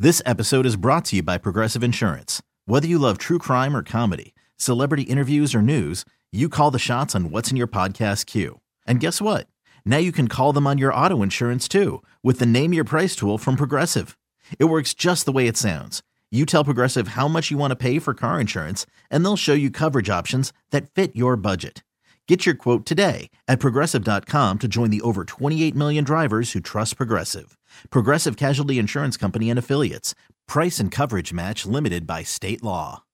This episode is brought to you by Progressive Insurance. Whether you love true crime or comedy, celebrity interviews or news, you call the shots on what's in your podcast queue. And guess what? Now you can call them on your auto insurance too with the Name Your Price tool from Progressive. It works just the way it sounds. You tell Progressive how much you want to pay for car insurance, and they'll show you coverage options that fit your budget. Get your quote today at Progressive.com to join the over 28 million drivers who trust Progressive. Progressive Casualty Insurance Company and Affiliates. Price and coverage match limited by state law.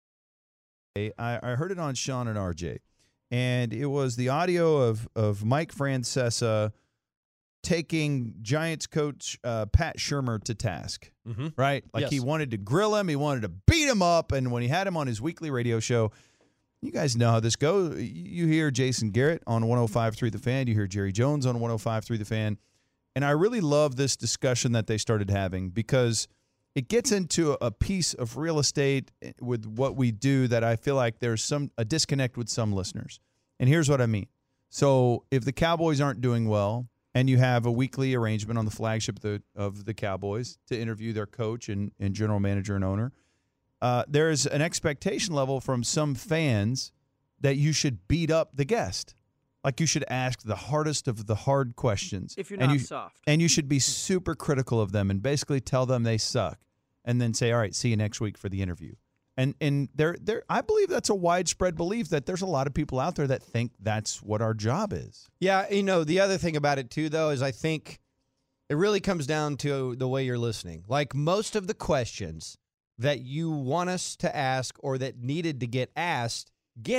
I heard it on Sean and RJ, and it was the audio of Mike Francesa taking Giants coach Pat Shurmur to task, right? Like Yes. He wanted to grill him. He wanted to beat him up. And when he had him on his weekly radio show, you guys know how this goes. You hear Jason Garrett on 105.3 The Fan. You hear Jerry Jones on 105.3 The Fan. And I really love this discussion that they started having because it gets into a piece of real estate with what we do that I feel like there's a disconnect with some listeners. And here's what I mean. So if the Cowboys aren't doing well and you have a weekly arrangement on the flagship of the Cowboys to interview their coach and general manager and owner, there's an expectation level from some fans that you should beat up the guest. Like you should ask the hardest of the hard questions. If you're not soft. And you should be super critical of them and basically tell them they suck and then say, all right, see you next week for the interview. And I believe that's a widespread belief that there's a lot of people out there that think that's what our job is. Yeah, the other thing about it, too, though, is I think it really comes down to the way you're listening. Like most of the questions that you want us to ask or that needed to get asked.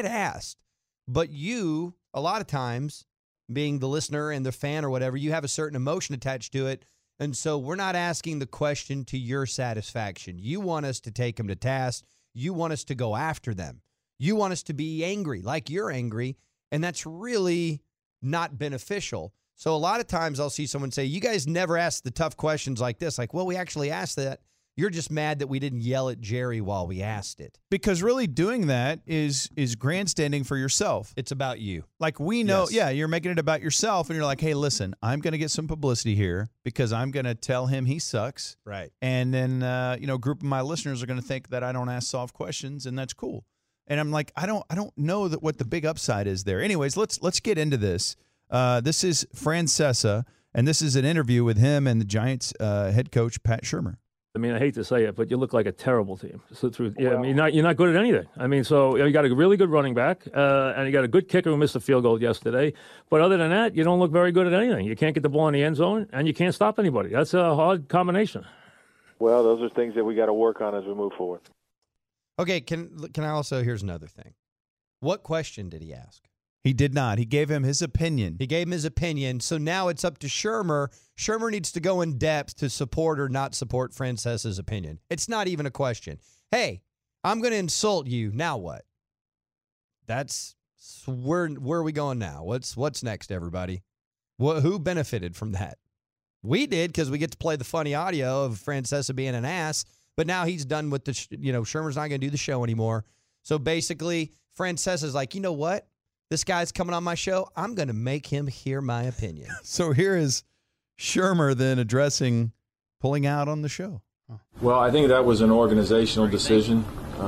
But you, a lot of times, being the listener and the fan or whatever, you have a certain emotion attached to it. And so we're not asking the question to your satisfaction. You want us to take them to task. You want us to go after them. You want us to be angry like you're angry. And that's really not beneficial. So a lot of times I'll see someone say, you guys never ask the tough questions like this. Like, well, we actually asked that. You're just mad that we didn't yell at Jerry while we asked it. Because really doing that is grandstanding for yourself. It's about you. Like we know, Yes. Yeah, you're making it about yourself, and you're like, hey, listen, I'm going to get some publicity here because I'm going to tell him he sucks. Right. And then, a group of my listeners are going to think that I don't ask soft questions, and that's cool. And I'm like, I don't know that what the big upside is there. Anyways, let's get into this. This is Francesa, and this is an interview with him and the Giants head coach Pat Shurmur. I mean, I hate to say it, but you look like a terrible team. So I mean, you're not good at anything. I mean, so you got a really good running back, and you got a good kicker who missed a field goal yesterday. But other than that, you don't look very good at anything. You can't get the ball in the end zone, and you can't stop anybody. That's a hard combination. Well, those are things that we got to work on as we move forward. Okay, can I also, here's another thing. What question did he ask? He did not. He gave him his opinion. He gave him his opinion. So now it's up to Shurmur. Shurmur needs to go in depth to support or not support Francesa's opinion. It's not even a question. Hey, I'm going to insult you. Now what? That's where are we going now? What's next, everybody? Who benefited from that? We did because we get to play the funny audio of Francesa being an ass. But now he's done with the. Shurmur's not going to do the show anymore. So basically, Francesa's like, you know what? This guy's coming on my show. I'm going to make him hear my opinion. So here is Shurmur then addressing pulling out on the show. Well, I think that was an organizational decision,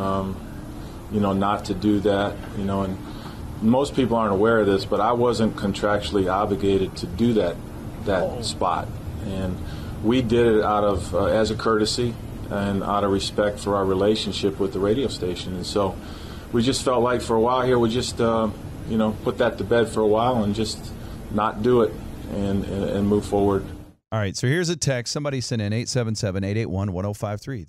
not to do that, and most people aren't aware of this, but I wasn't contractually obligated to do that spot. And we did it out of, as a courtesy and out of respect for our relationship with the radio station. And so we just felt like for a while here, we just, put that to bed for a while and just not do it and move forward. All right, so here's a text. Somebody sent in 877-881-1053.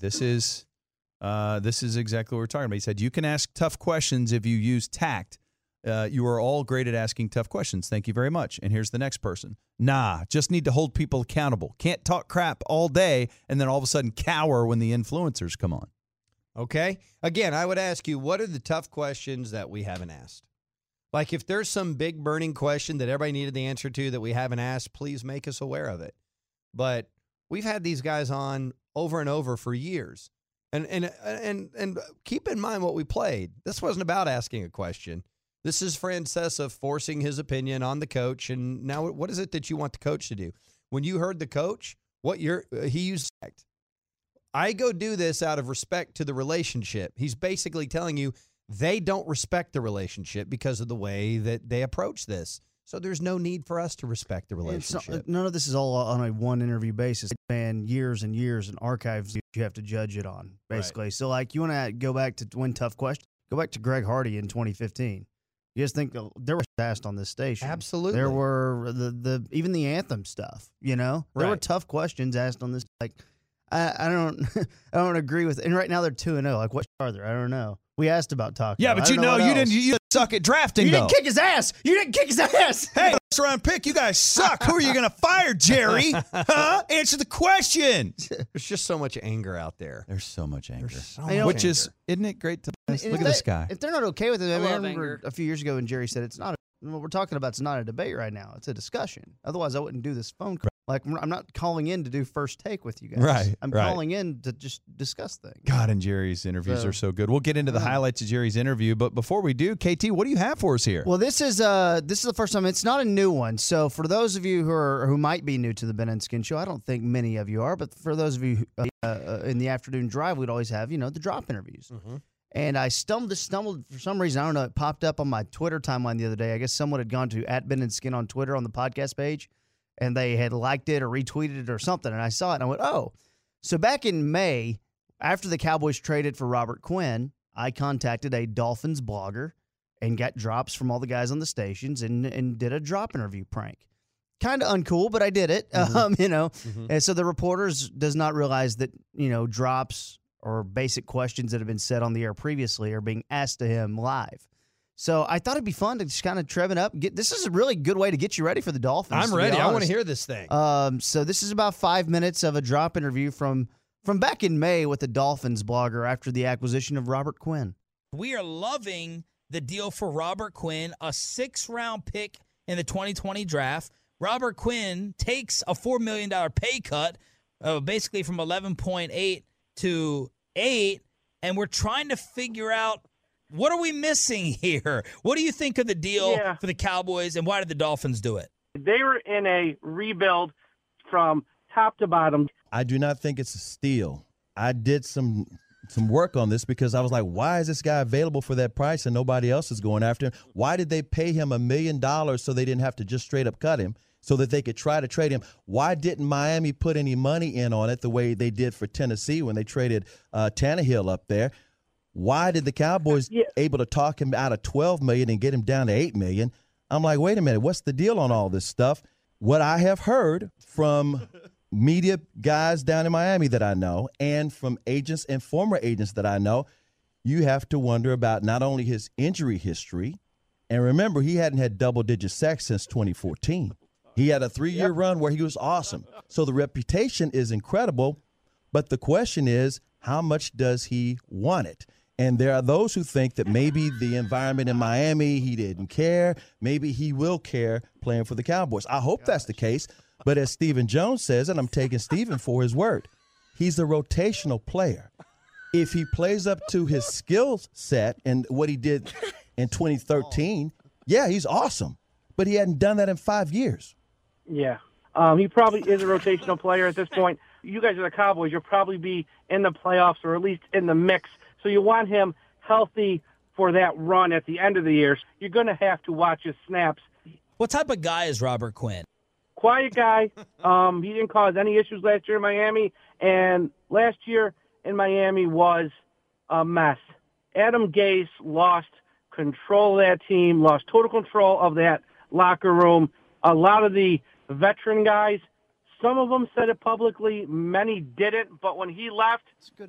This is exactly what we're talking about. He said, you can ask tough questions if you use tact. You are all great at asking tough questions. Thank you very much. And here's the next person. Nah, just need to hold people accountable. Can't talk crap all day and then all of a sudden cower when the influencers come on. Okay? Again, I would ask you, what are the tough questions that we haven't asked? Like if there's some big burning question that everybody needed the answer to that we haven't asked, please make us aware of it. But we've had these guys on over and over for years. And keep in mind what we played. This wasn't about asking a question. This is Francesa forcing his opinion on the coach. And now what is it that you want the coach to do? When you heard the coach, he used tact. I go do this out of respect to the relationship. He's basically telling you they don't respect the relationship because of the way that they approach this. So there's no need for us to respect the relationship. None of this is all on a one interview basis. And years and years and archives you have to judge it on, basically. Right. So, like, you want to go back to one tough question? Go back to Greg Hardy in 2015. You guys think there were asked on this station? Absolutely. There were even the anthem stuff. You know, there were tough questions asked on this. Like, I don't agree with. And right now they're 2-0. Like, what are there? I don't know. We asked about Taco. Yeah, but you didn't suck at drafting. You didn't kick his ass. You didn't kick his ass. Hey, first round pick. You guys suck. Who are you going to fire, Jerry? Huh? Answer the question. There's just so much anger out there. There's so much anger. Which isn't it great to look at this guy? If they're not okay with it, I remember a few years ago when Jerry said it's not. What we're talking about is not a debate right now. It's a discussion. Otherwise, I wouldn't do this phone call. Like, I'm not calling in to do first take with you guys. Right. I'm calling in to just discuss things. God, and Jerry's interviews are so good. We'll get into the highlights of Jerry's interview, but before we do, KT, what do you have for us here? Well, this is the first time. It's not a new one. So for those of you who might be new to the Ben and Skin Show, I don't think many of you are, but for those of you in the afternoon drive, we'd always have the drop interviews. Mm-hmm. And I stumbled for some reason. I don't know. It popped up on my Twitter timeline the other day. I guess someone had gone to @Ben&Skin on Twitter on the podcast page, and they had liked it or retweeted it or something. And I saw it, and I went, oh. So back in May, after the Cowboys traded for Robert Quinn, I contacted a Dolphins blogger and got drops from all the guys on the stations and did a drop interview prank. Kind of uncool, but I did it. Mm-hmm. And so the reporters does not realize that, drops or basic questions that have been said on the air previously are being asked to him live. So I thought it'd be fun to just kind of trim it up. This is a really good way to get you ready for the Dolphins. I'm ready. I want to hear this thing. So this is about 5 minutes of a drop interview from back in May with the Dolphins blogger after the acquisition of Robert Quinn. We are loving the deal for Robert Quinn, a 6th-round pick in the 2020 draft. Robert Quinn takes a $4 million pay cut, basically from 11.8 to 8, and we're trying to figure out, what are we missing here? What do you think of the deal for the Cowboys, and why did the Dolphins do it? They were in a rebuild from top to bottom. I do not think it's a steal. I did some work on this because I was like, why is this guy available for that price and nobody else is going after him? Why did they pay him $1 million so they didn't have to just straight up cut him, so that they could try to trade him? Why didn't Miami put any money in on it the way they did for Tennessee when they traded Tannehill up there? Why did the Cowboys able to talk him out of $12 million and get him down to $8 million? I'm like, wait a minute, what's the deal on all this stuff? What I have heard from media guys down in Miami that I know, and from agents and former agents that I know, you have to wonder about not only his injury history, and remember, he hadn't had double-digit sacks since 2014. He had a 3-year run where he was awesome. So the reputation is incredible, but the question is, how much does he want it? And there are those who think that maybe the environment in Miami, he didn't care. Maybe he will care playing for the Cowboys. I hope that's the case. But as Stephen Jones says, and I'm taking Stephen for his word, he's a rotational player. If he plays up to his skill set and what he did in 2013, he's awesome. But he hadn't done that in 5 years. Yeah. He probably is a rotational player at this point. You guys are the Cowboys. You'll probably be in the playoffs or at least in the mix. So you want him healthy for that run at the end of the year. You're going to have to watch his snaps. What type of guy is Robert Quinn? Quiet guy. He didn't cause any issues last year in Miami. And last year in Miami was a mess. Adam Gase lost control of that team, lost total control of that locker room. A lot of the veteran guys, some of them said it publicly, many didn't. But when he left,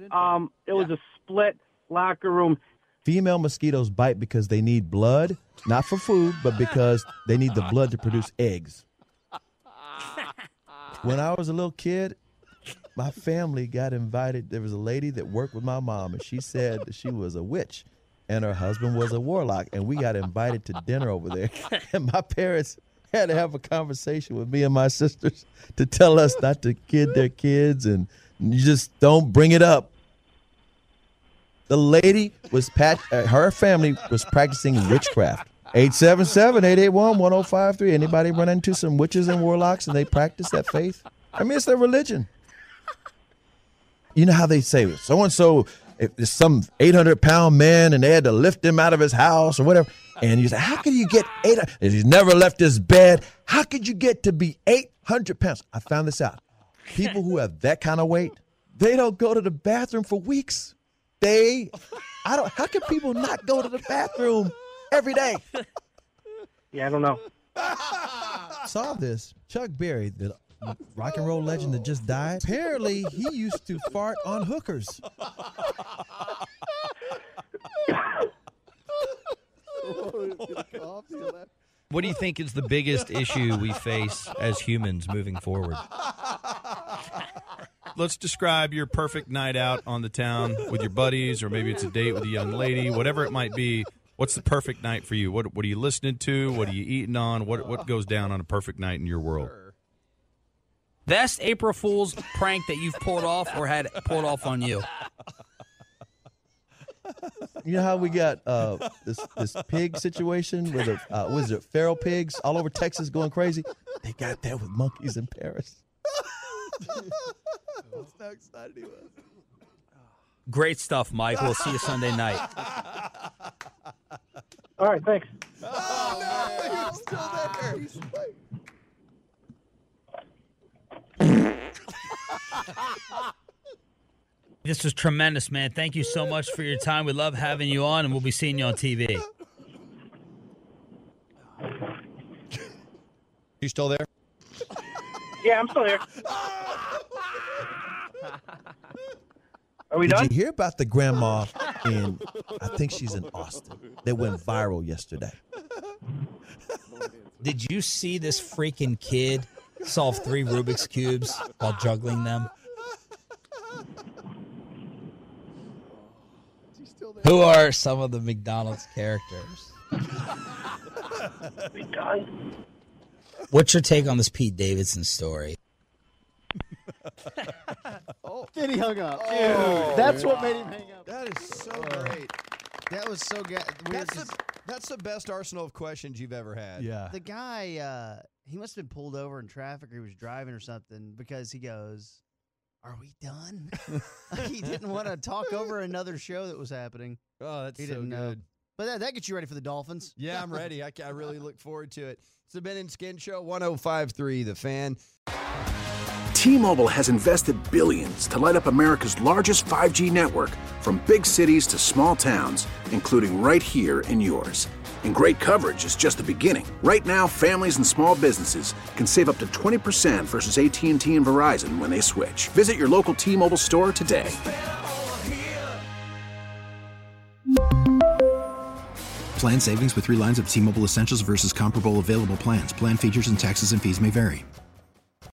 it was a split locker room. Female mosquitoes bite because they need blood, not for food, but because they need the blood to produce eggs. When I was a little kid, my family got invited. There was a lady that worked with my mom, and she said that she was a witch, and her husband was a warlock, and we got invited to dinner over there. And my parents had to have a conversation with me and my sisters to tell us not to kid their kids, and you just don't bring it up. The lady was her family was practicing witchcraft. 877-881-1053. Anybody run into some witches and warlocks and they practice that faith? I mean, it's their religion. You know how they say so-and-so is some 800-pound man and they had to lift him out of his house or whatever. And you say, how could you get 800? He's never left his bed. How could you get to be 800 pounds? I found this out. People who have that kind of weight, they don't go to the bathroom for weeks. How can people not go to the bathroom every day? Yeah, I don't know. Saw this. Chuck Berry, the rock and roll legend that just died. Apparently, he used to fart on hookers. What do you think is the biggest issue we face as humans moving forward? Let's describe your perfect night out on the town with your buddies, or maybe it's a date with a young lady, whatever it might be. What's the perfect night for you? What are you listening to? What are you eating on? What goes down on a perfect night in your world? Best April Fool's prank that you've pulled off or had pulled off on you? You know how we got this pig situation with was it feral pigs all over Texas going crazy? They got that with monkeys in Paris. That's how excited he was. Great stuff, Mike. We'll see you Sunday night. All right, thanks. Oh, no, he's still there. He's This was tremendous, man. Thank you so much for your time. We love having you on, and we'll be seeing you on TV. You still there? Yeah, I'm still here. Are we done? Did you hear about the grandma in, I think she's in Austin, that went viral yesterday? Did you see this freaking kid solve 3 Rubik's Cubes while juggling them? Who are some of the McDonald's characters? We done? What's your take on this Pete Davidson story? Then he hung up. Dude, that's what made him hang up. That is so great. That was so good. That's the best arsenal of questions you've ever had. Yeah. The guy, he must have been pulled over in traffic or he was driving or something because he goes, "Are we done?" He didn't want to talk over another show that was happening. Oh, that's He so didn't good. know. But that gets you ready for the Dolphins. Yeah, I'm ready. I really look forward to it. It's the Ben and Skin Show, 105.3 The Fan. T-Mobile has invested billions to light up America's largest 5G network, from big cities to small towns, including right here in yours. And great coverage is just the beginning. Right now, families and small businesses can save up to 20% versus AT&T and Verizon when they switch. Visit your local T-Mobile store today. Plan savings with 3 lines of T-Mobile Essentials versus comparable available plans. Plan features and taxes and fees may vary.